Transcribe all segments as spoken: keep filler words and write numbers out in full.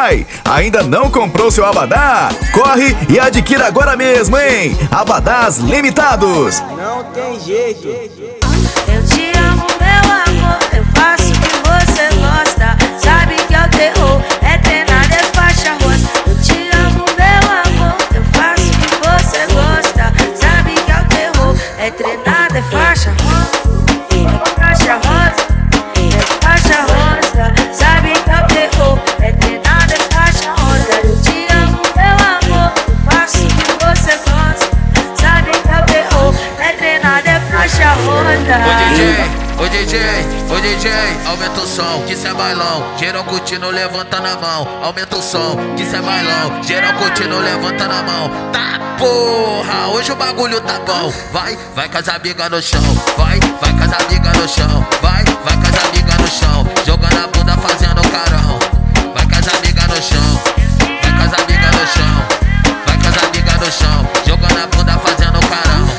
Ai, ainda não comprou seu abadá? Corre e adquira agora mesmo, hein? Abadás limitados. Não tem jeito. Eu te amo, meu amor, eu faço o que você gosta. Sabe que é o terror, é treinado, é faixa rosa. Eu te amo, meu amor, eu faço o que você gosta. Sabe que é o terror, é treinado, é faixa rosa. Faixa rosa, é faixa rosa. Sabe que é o terror, é treinado, é faixa rosa. Eu te amo, meu amor, eu faço o que você gosta. Sabe que é o terror, é treinado, é faixa rosa. Ô D J, ô D J, ô D J, aumenta o som, que cê é bailão. Geral curtindo, levanta na mão. Aumenta o som, que cê é bailão. Geral curtindo, levanta na mão. Tá porra, hoje o bagulho tá bom. Vai, vai com as amigas no chão. Vai, vai com as amigas no chão. Vai, vai com as amigas no chão. Jogando a bunda, fazendo carão. Vai com as amigas no chão. Vai com as amigas no chão. Vai com as amigas no chão. Jogando a bunda, fazendo carão.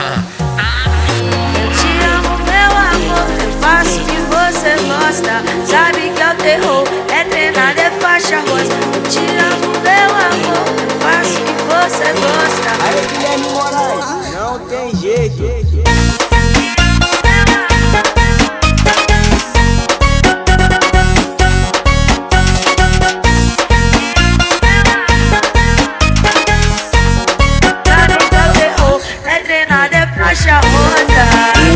Eu te amo, meu amor, eu faço o que você gosta. Sabe que é o terror, é treinado, é faixa rosa. Eu te amo, meu amor, eu faço o que você gosta. Aí, Guilherme Moraes, não tem jeito. Sabe que é o terror, é treinado, é faixa rosa.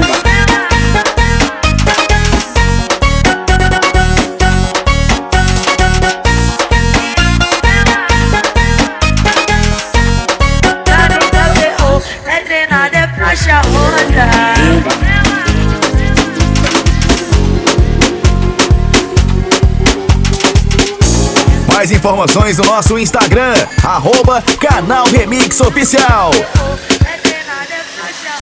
É treinado, é faixa rosa. Mais informações no nosso Instagram, arroba Canal Remix Oficial.